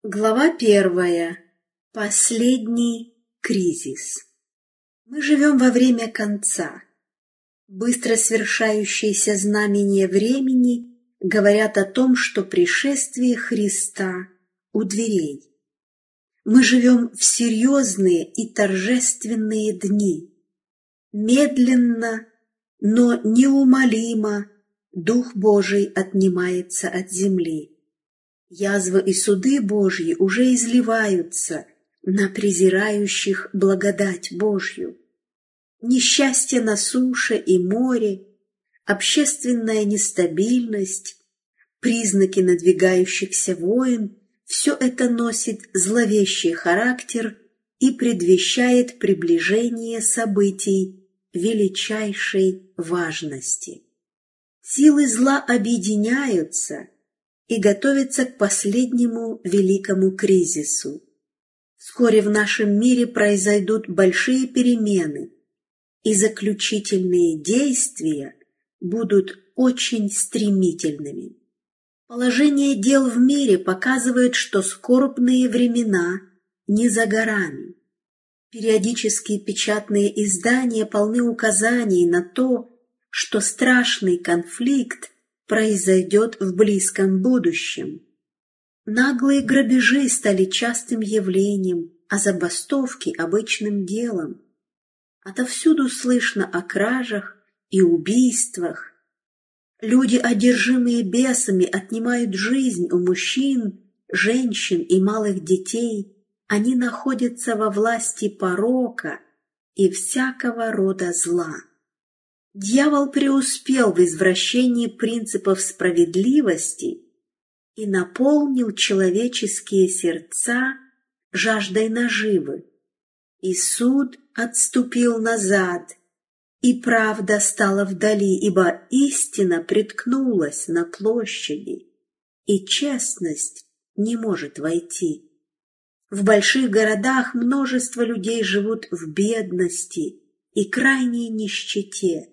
Глава 1. Последний кризис. Мы живем во время конца. Быстро свершающиеся знамения времени говорят о том, что пришествие Христа у дверей. Мы живем в серьезные и торжественные дни. Медленно, но неумолимо Дух Божий отнимается от земли. Язвы и суды Божьи уже изливаются на презирающих благодать Божью. Несчастье на суше и море, общественная нестабильность, признаки надвигающихся войн – все это носит зловещий характер и предвещает приближение событий величайшей важности. Силы зла объединяются и готовится к последнему великому кризису. Вскоре в нашем мире произойдут большие перемены, и заключительные действия будут очень стремительными. Положение дел в мире показывает, что скорбные времена не за горами. Периодические печатные издания полны указаний на то, что страшный конфликт произойдет в близком будущем. Наглые грабежи стали частым явлением, а забастовки – обычным делом. Отовсюду слышно о кражах и убийствах. Люди, одержимые бесами, отнимают жизнь у мужчин, женщин и малых детей. Они находятся во власти порока и всякого рода зла. Дьявол преуспел в извращении принципов справедливости и наполнил человеческие сердца жаждой наживы. И суд отступил назад, и правда стала вдали, ибо истина приткнулась на площади, и честность не может войти. В больших городах множество людей живут в бедности и крайней нищете.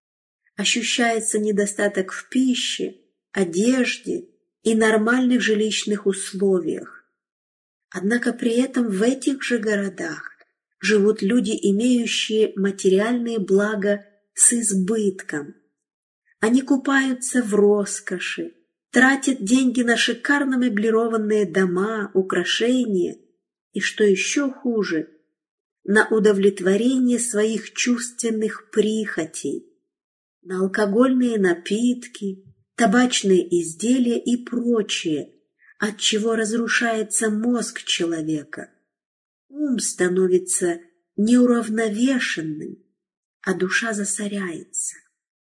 Ощущается недостаток в пище, одежде и нормальных жилищных условиях. Однако при этом в этих же городах живут люди, имеющие материальные блага с избытком. Они купаются в роскоши, тратят деньги на шикарно меблированные дома, украшения и, что еще хуже, на удовлетворение своих чувственных прихотей, на алкогольные напитки, табачные изделия и прочее, от чего разрушается мозг человека. Ум становится неуравновешенным, а душа засоряется.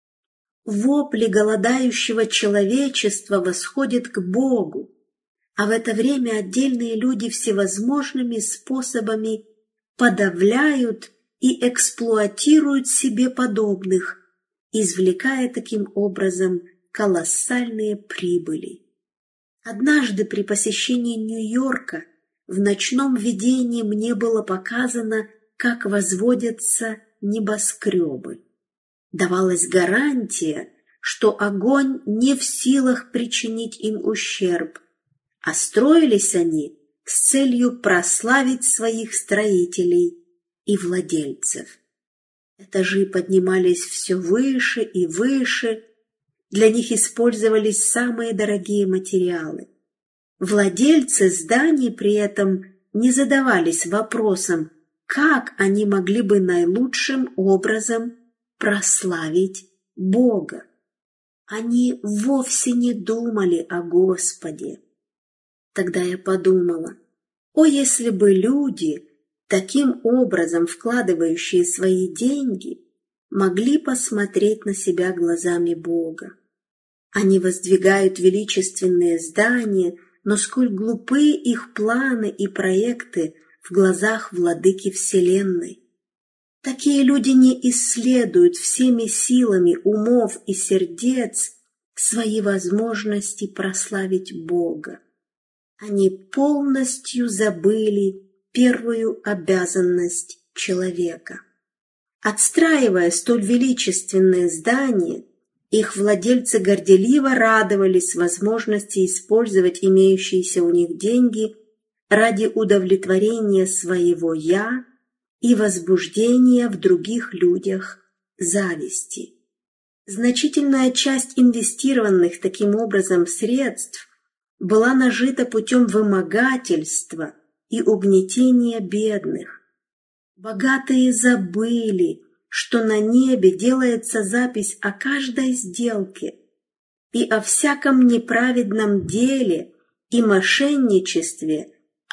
Вопли голодающего человечества восходят к Богу, а в это время отдельные люди всевозможными способами подавляют и эксплуатируют себе подобных, извлекая таким образом колоссальные прибыли. Однажды при посещении Нью-Йорка в ночном видении мне было показано, как возводятся небоскребы. Давалась гарантия, что огонь не в силах причинить им ущерб, а строились они с целью прославить своих строителей и владельцев. Этажи поднимались все выше и выше, для них использовались самые дорогие материалы. Владельцы зданий при этом не задавались вопросом, как они могли бы наилучшим образом прославить Бога. Они вовсе не думали о Господе. Тогда я подумала, если бы люди, таким образом вкладывающие свои деньги, могли посмотреть на себя глазами Бога. Они воздвигают величественные здания, но сколь глупы их планы и проекты в глазах владыки Вселенной. Такие люди не исследуют всеми силами умов и сердец свои возможности прославить Бога. Они полностью забыли первую обязанность человека. Отстраивая столь величественные здания, их владельцы горделиво радовались возможности использовать имеющиеся у них деньги ради удовлетворения своего «я» и возбуждения в других людях зависти. Значительная часть инвестированных таким образом средств была нажита путем вымогательства и угнетения бедных. Богатые забыли, что на небе делается запись о каждой сделке и о всяком неправедном деле и мошенничестве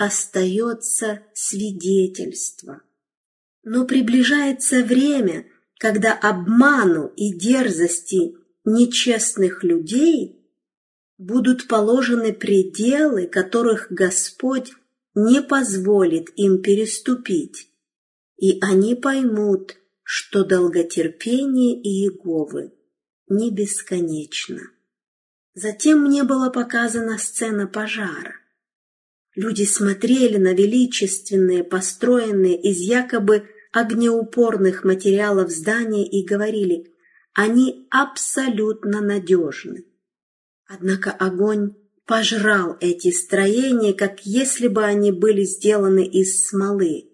остается свидетельство. Но приближается время, когда обману и дерзости нечестных людей будут положены пределы, которых Господь не позволит им переступить, и они поймут, что долготерпение Иеговы не бесконечно. Затем мне была показана сцена пожара. Люди смотрели на величественные, построенные из якобы огнеупорных материалов здания и говорили: они абсолютно надежны. Однако огонь пожрал эти строения, как если бы они были сделаны из смолы.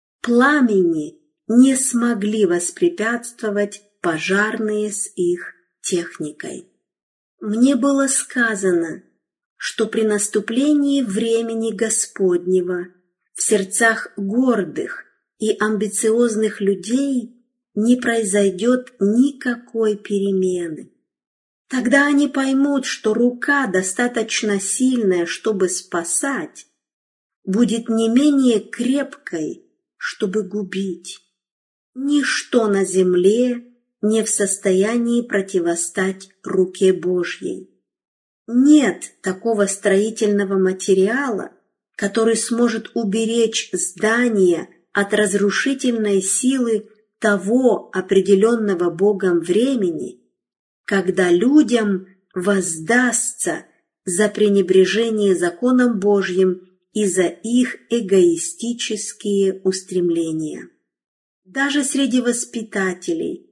Пламени не смогли воспрепятствовать пожарные с их техникой. Мне было сказано, что при наступлении времени Господнего в сердцах гордых и амбициозных людей не произойдет никакой перемены. Тогда они поймут, что рука, достаточно сильная, чтобы спасать, будет не менее крепкой, чтобы губить. Ничто на земле не в состоянии противостать руке Божьей. Нет такого строительного материала, который сможет уберечь здание от разрушительной силы того определенного Богом времени, когда людям воздастся за пренебрежение законом Божьим и за их эгоистические устремления. Даже среди воспитателей,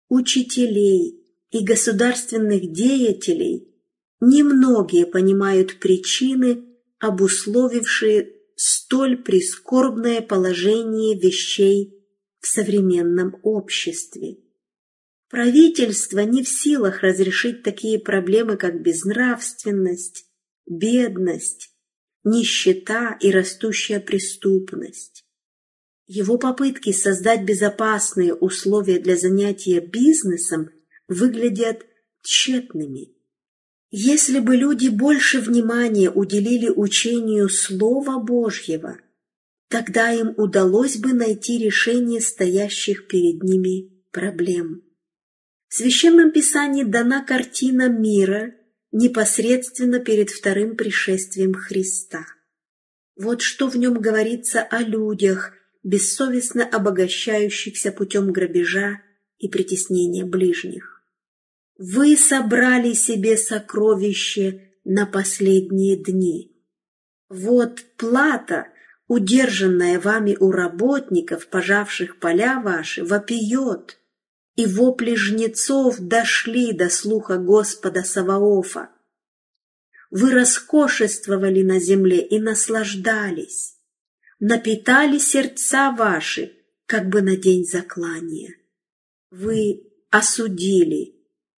учителей и государственных деятелей немногие понимают причины, обусловившие столь прискорбное положение вещей в современном обществе. Правительство не в силах разрешить такие проблемы, как безнравственность, бедность, нищета и растущая преступность. Его попытки создать безопасные условия для занятия бизнесом выглядят тщетными. Если бы люди больше внимания уделили учению Слова Божьего, тогда им удалось бы найти решение стоящих перед ними проблем. В Священном Писании дана картина мира непосредственно перед вторым пришествием Христа. Вот что в нем говорится о людях, бессовестно обогащающихся путем грабежа и притеснения ближних. Вы собрали себе сокровище на последние дни. Вот плата, удержанная вами у работников, пожавших поля ваши, вопиет, и вопли жнецов дошли до слуха Господа Саваофа. Вы роскошествовали на земле и наслаждались, напитали сердца ваши, как бы на день заклания. Вы осудили,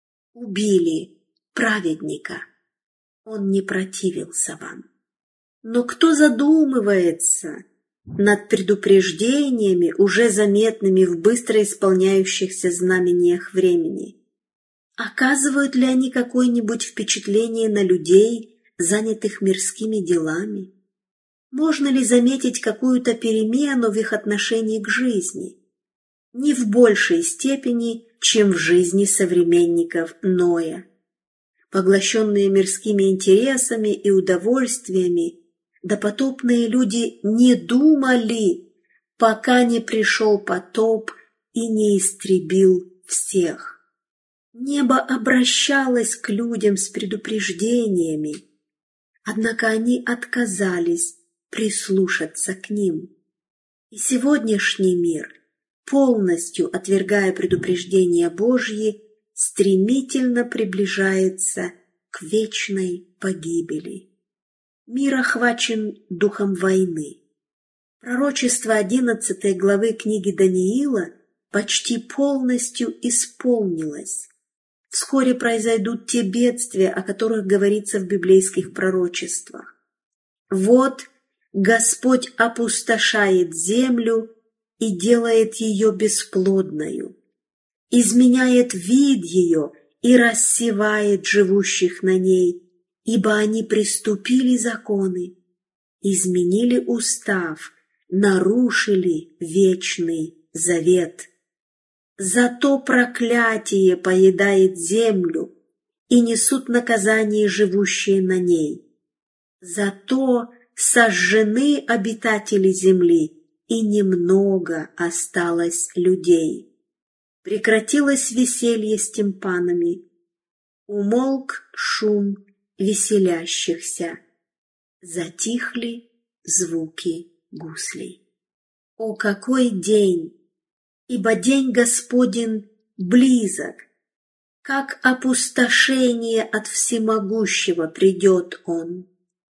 убили праведника. Он не противился вам. Но кто задумывается над предупреждениями, уже заметными в быстро исполняющихся знамениях времени? Оказывают ли они какое-нибудь впечатление на людей, занятых мирскими делами? Можно ли заметить какую-то перемену в их отношении к жизни? Не в большей степени, чем в жизни современников Ноя. Поглощенные мирскими интересами и удовольствиями, допотопные люди не думали, пока не пришел потоп и не истребил всех. Небо обращалось к людям с предупреждениями, однако они отказались прислушаться к ним. И сегодняшний мир, полностью отвергая предупреждения Божьи, стремительно приближается к вечной погибели. Мир охвачен духом войны. Пророчество 11 главы книги Даниила почти полностью исполнилось. Вскоре произойдут те бедствия, о которых говорится в библейских пророчествах. Вот Господь опустошает землю и делает ее бесплодною, изменяет вид ее и рассевает живущих на ней, ибо они приступили законы, изменили устав, нарушили вечный завет. Зато проклятие поедает землю, и несут наказание живущие на ней. Зато сожжены обитатели земли, и немного осталось людей. Прекратилось веселье с тимпанами, умолк шум веселящихся, затихли звуки гуслей. О, какой день! Ибо день Господень близок, как опустошение от всемогущего придет он.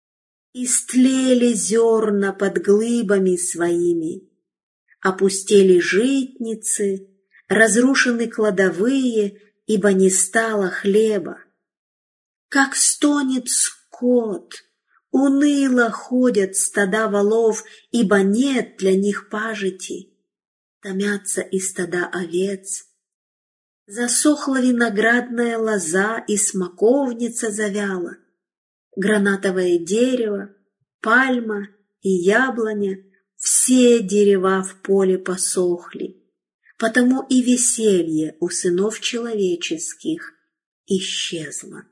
Истлели зерна под глыбами своими, опустели житницы, разрушены кладовые, ибо не стало хлеба. Как стонет скот, уныло ходят стада волов, ибо нет для них пажити. Томятся и стада овец. Засохла виноградная лоза, и смоковница завяла. Гранатовое дерево, пальма и яблоня — все дерева в поле посохли. Потому и веселье у сынов человеческих исчезло.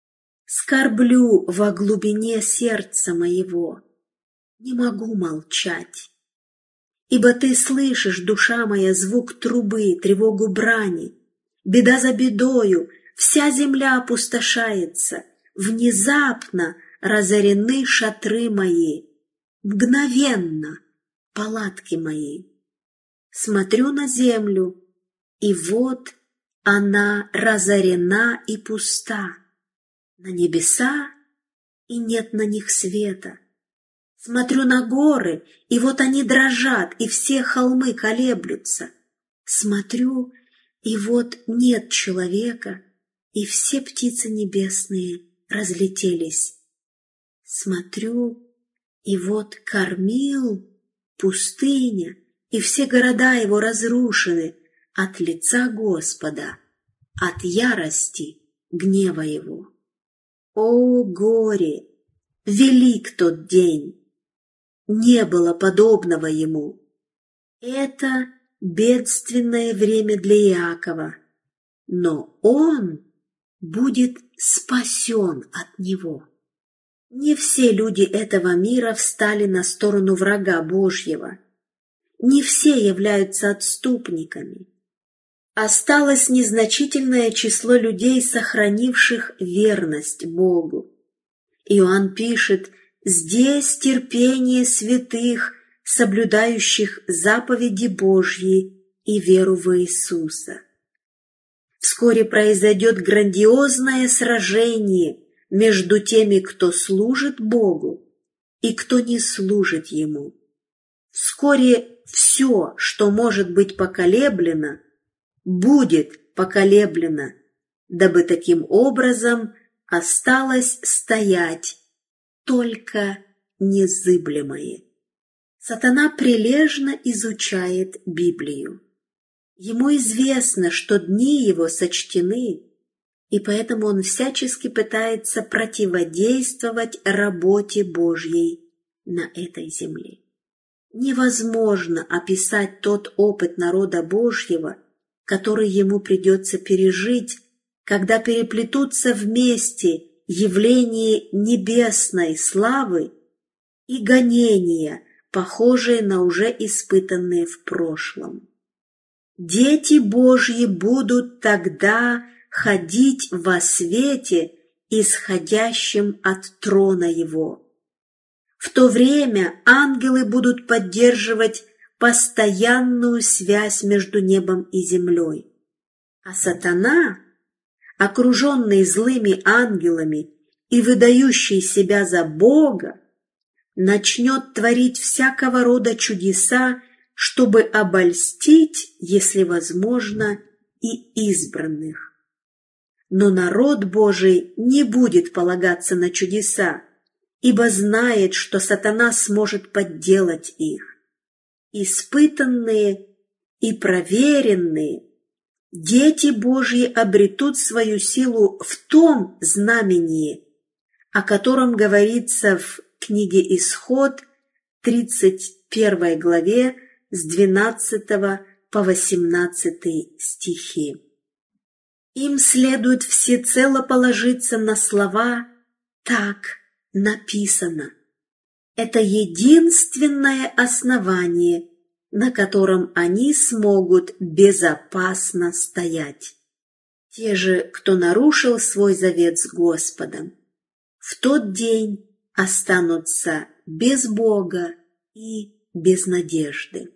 Скорблю во глубине сердца моего, не могу молчать. Ибо ты слышишь, душа моя, звук трубы, тревогу брани. Беда за бедою, вся земля опустошается. Внезапно разорены шатры мои, мгновенно палатки мои. Смотрю на землю, и вот она разорена и пуста. На небеса, и нет на них света. Смотрю на горы, и вот они дрожат, и все холмы колеблются. Смотрю, и вот нет человека, и все птицы небесные разлетелись. Смотрю, и вот кормил пустыня, и все города его разрушены от лица Господа, от ярости гнева его. О горе! Велик тот день! Не было подобного ему. Это бедственное время для Иакова, но он будет спасен от него. Не все люди этого мира встали на сторону врага Божьего. Не все являются отступниками. Осталось незначительное число людей, сохранивших верность Богу. Иоанн пишет: «Здесь терпение святых, соблюдающих заповеди Божьи и веру в Иисуса». Вскоре произойдет грандиозное сражение между теми, кто служит Богу, и кто не служит Ему. Вскоре все, что может быть поколеблено, будет поколеблено, дабы таким образом осталось стоять только незыблемое. Сатана прилежно изучает Библию. Ему известно, что дни его сочтены, и поэтому он всячески пытается противодействовать работе Божьей на этой земле. Невозможно описать тот опыт народа Божьего, который ему придется пережить, когда переплетутся вместе явление небесной славы и гонения, похожие на уже испытанные в прошлом. Дети Божьи будут тогда ходить во свете, исходящем от трона Его. В то время ангелы будут поддерживать постоянную связь между небом и землей, а сатана, окруженный злыми ангелами и выдающий себя за Бога начнет творить всякого рода чудеса, чтобы обольстить, если возможно, и избранных. Но народ Божий не будет полагаться на чудеса, ибо знает, что сатана сможет подделать их. Испытанные и проверенные дети Божьи обретут свою силу в том знамении, о котором говорится в книге Исход, 31 главе, с 12 по 18 стихи. Им следует всецело положиться на слова «так написано». Это единственное основание, на котором они смогут безопасно стоять. Те же, кто нарушил свой завет с Господом, в тот день останутся без Бога и без надежды.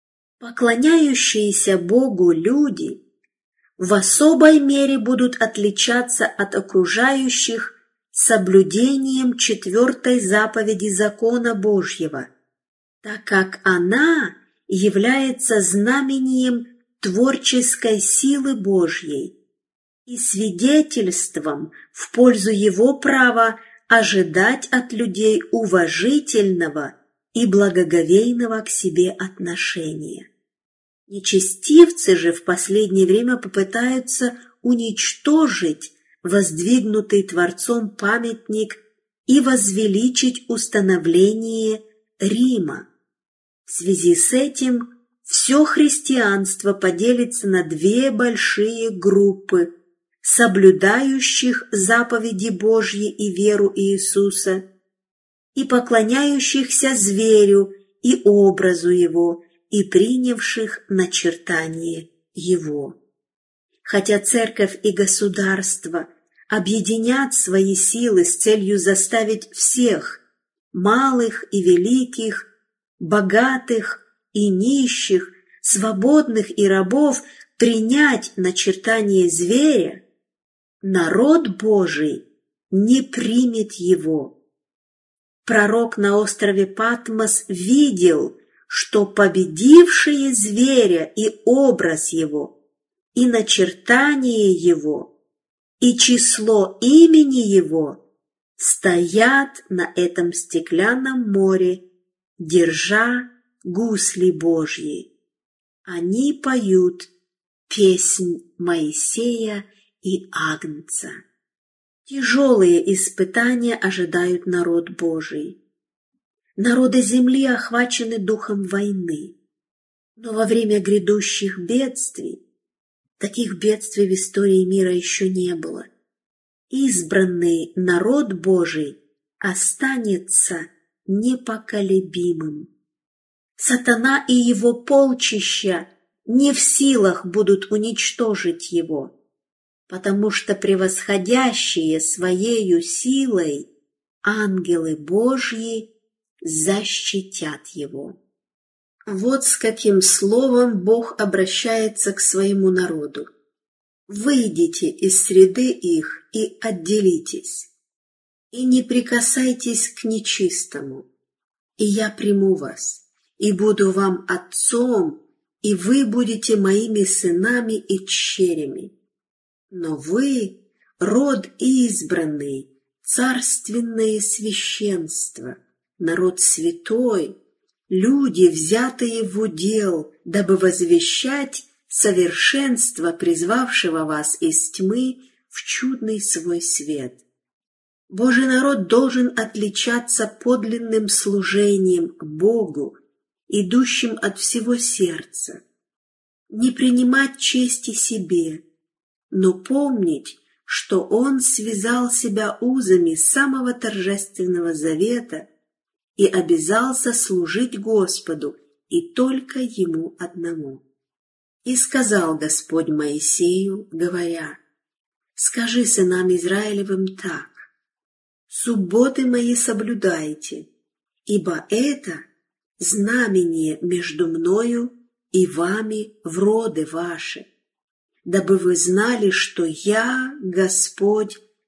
Поклоняющиеся Богу люди в особой мере будут отличаться от окружающих соблюдением 4-й заповеди закона Божьего, так как она является знамением творческой силы Божьей и свидетельством в пользу Его права ожидать от людей уважительного и благоговейного к себе отношения. Нечестивцы же в последнее время попытаются уничтожить воздвигнутый Творцом памятник и возвеличить установление Рима. В связи с этим все христианство поделится на две большие группы, соблюдающих заповеди Божьи и веру Иисуса, и поклоняющихся зверю и образу его, и принявших начертание его. Хотя церковь и государство объединят свои силы с целью заставить всех, малых и великих, богатых и нищих, свободных и рабов, принять начертание зверя, народ Божий не примет его. Пророк на острове Патмос видел, что победившие зверя и образ его, и начертание его, и число имени его стоят на этом стеклянном море, держа гусли Божьи. Они поют песнь Моисея и Агнца. Тяжелые испытания ожидают народ Божий. Народы земли охвачены духом войны. Но во время грядущих бедствий, таких бедствий в истории мира еще не было, избранный народ Божий останется непоколебимым. Сатана и его полчища не в силах будут уничтожить его, потому что превосходящие своею силой ангелы Божьи защитят его. Вот с каким словом Бог обращается к своему народу. «Выйдите из среды их и отделитесь, и не прикасайтесь к нечистому, и я приму вас, и буду вам отцом, и вы будете моими сынами и дщерями. Но вы — род избранный, царственное священство, народ святой, люди, взятые в удел, дабы возвещать совершенство, призвавшего вас из тьмы в чудный свой свет». Божий народ должен отличаться подлинным служением Богу, идущим от всего сердца, не принимать чести себе, но помнить, что Он связал себя узами самого торжественного завета и обязался служить Господу и только Ему одному. «И сказал Господь Моисею, говоря: скажи сынам Израилевым так: субботы мои соблюдайте, ибо это знамение между мною и вами в роды ваши, дабы вы знали, что я, Господь,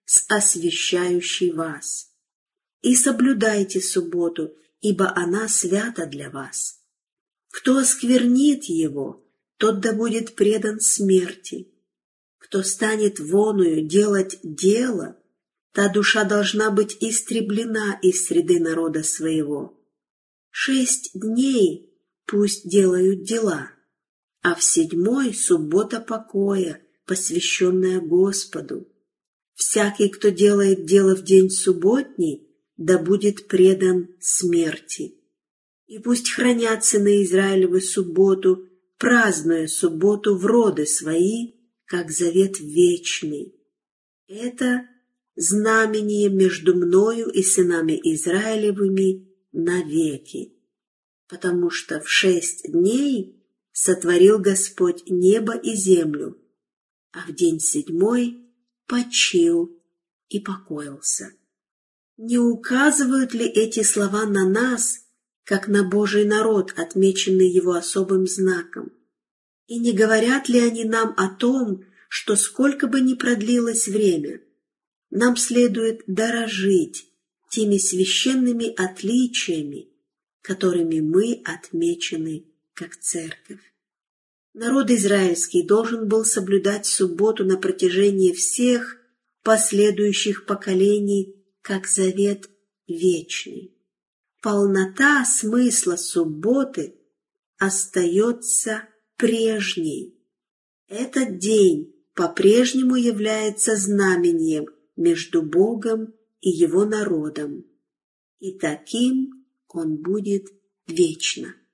с освящающей вас. И соблюдайте субботу, ибо она свята для вас. Кто осквернит его, тот да будет предан смерти. Кто станет воною делать дело, та душа должна быть истреблена из среды народа своего. 6 дней пусть делают дела, а в 7-й суббота покоя, посвященная Господу. Всякий, кто делает дело в день субботний, да будет предан смерти. И пусть хранят сыны Израилевы субботу, празднуя субботу в роды свои, как завет вечный. Это знамение между мною и сынами Израилевыми навеки, потому что в 6 дней сотворил Господь небо и землю, а в день 7-й почил и покоился. Не указывают ли эти слова на нас, как на Божий народ, отмеченный его особым знаком? И не говорят ли они нам о том, что сколько бы ни продлилось время, нам следует дорожить теми священными отличиями, которыми мы отмечены как церковь? Народ израильский должен был соблюдать субботу на протяжении всех последующих поколений как завет вечный. Полнота смысла субботы остается прежней. Этот день по-прежнему является знамением между Богом и Его народом, и таким он будет вечно.